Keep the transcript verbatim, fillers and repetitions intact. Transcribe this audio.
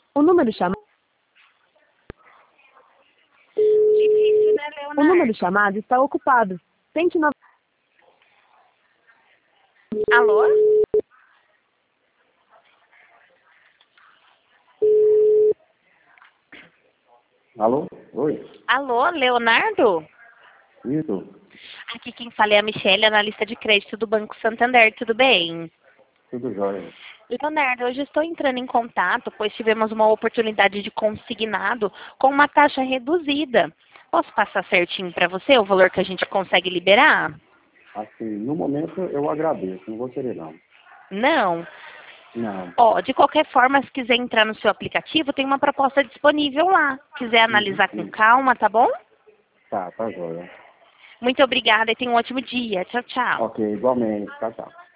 O número chamado, Difícil, né, o Leonardo? número chamado está ocupado. Tente novamente. Alô? Alô? Oi? Alô, Leonardo? Isso? Aqui quem fala é a Michelle, analista de crédito do Banco Santander, tudo bem? Tudo jóia. Leonardo, hoje estou entrando em contato, pois tivemos uma oportunidade de consignado com uma taxa reduzida. Posso passar certinho para você o valor que a gente consegue liberar? Assim, no momento eu agradeço, não vou querer não. Não? Não. Ó, de qualquer forma, se quiser entrar no seu aplicativo, tem uma proposta disponível lá. Quiser Uhum, analisar com uhum. calma, tá bom? Tá, tá jóia. Muito obrigada e tenha um ótimo dia. Tchau, tchau. Ok, igualmente. Tchau, tchau.